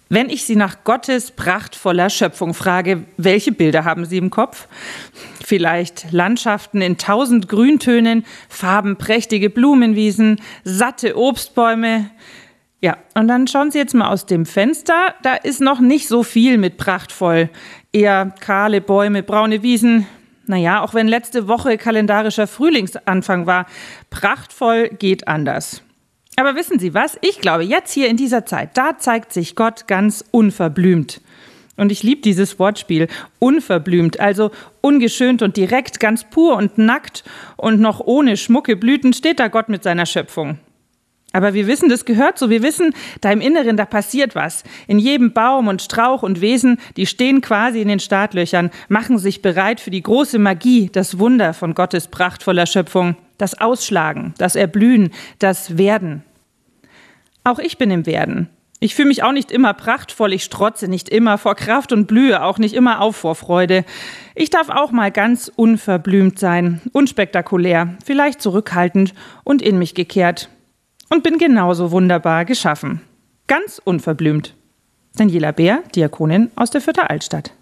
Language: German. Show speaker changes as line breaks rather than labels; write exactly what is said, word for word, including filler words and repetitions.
Wenn ich Sie nach Gottes prachtvoller Schöpfung frage, welche Bilder haben Sie im Kopf? Vielleicht Landschaften in tausend Grüntönen, farbenprächtige Blumenwiesen, satte Obstbäume. Ja, und dann schauen Sie jetzt mal aus dem Fenster. Da ist noch nicht so viel mit prachtvoll. Eher kahle Bäume, braune Wiesen. Naja, auch wenn letzte Woche kalendarischer Frühlingsanfang war, prachtvoll geht anders. Aber wissen Sie was? Ich glaube, jetzt hier in dieser Zeit, da zeigt sich Gott ganz unverblümt. Und ich liebe dieses Wortspiel, unverblümt, also ungeschönt und direkt, ganz pur und nackt und noch ohne schmucke Blüten steht da Gott mit seiner Schöpfung. Aber wir wissen, das gehört so, wir wissen, da im Inneren, da passiert was. In jedem Baum und Strauch und Wesen, die stehen quasi in den Startlöchern, machen sich bereit für die große Magie, das Wunder von Gottes prachtvoller Schöpfung, das Ausschlagen, das Erblühen, das Werden. Auch ich bin im Werden. Ich fühle mich auch nicht immer prachtvoll, ich strotze nicht immer vor Kraft und blühe auch nicht immer auf vor Freude. Ich darf auch mal ganz unverblümt sein, unspektakulär, vielleicht zurückhaltend und in mich gekehrt. Und bin genauso wunderbar geschaffen. Ganz unverblümt. Daniela Beer, Diakonin aus der Fürther Altstadt.